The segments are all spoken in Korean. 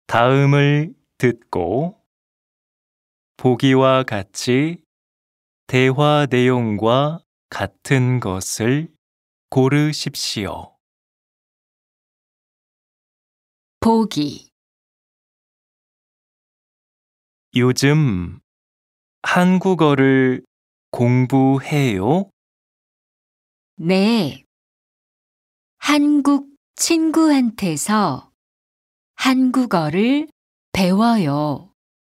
다음을 듣고 보기와 같이 대화 내용과 같은 것을 고르십시오. 보기. 요즘 한국어를 공부해요? 네. 한국 친구한테서 한국어를 배워요.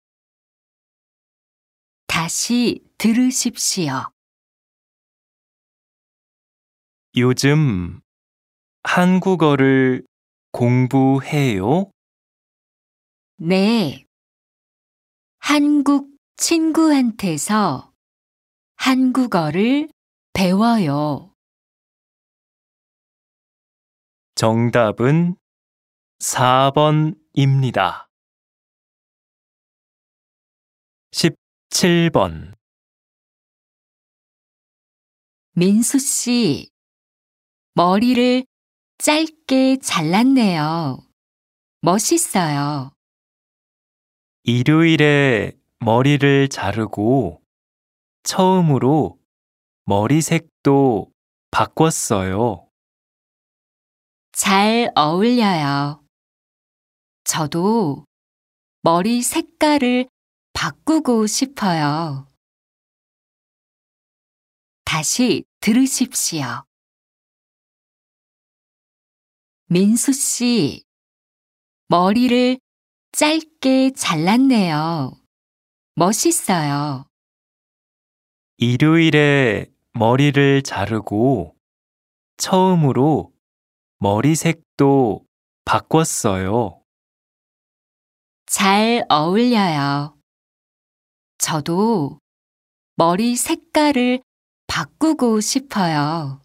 다시 들으십시오. 요즘 한국어를 공부해요? 네. 한국 친구한테서 한국어를 배워요. 정답은 4번입니다. 17번. 민수 씨, 머리를 짧게 잘랐네요. 멋있어요. 일요일에 머리를 자르고 처음으로 머리색도 바꿨어요. 잘 어울려요. 저도 머리 색깔을 바꾸고 싶어요. 다시 들으십시오. 민수 씨, 머리를 짧게 잘랐네요. 멋있어요. 일요일에 머리를 자르고 처음으로 머리색도 바꿨어요. 잘 어울려요. 저도 머리 색깔을 바꾸고 싶어요.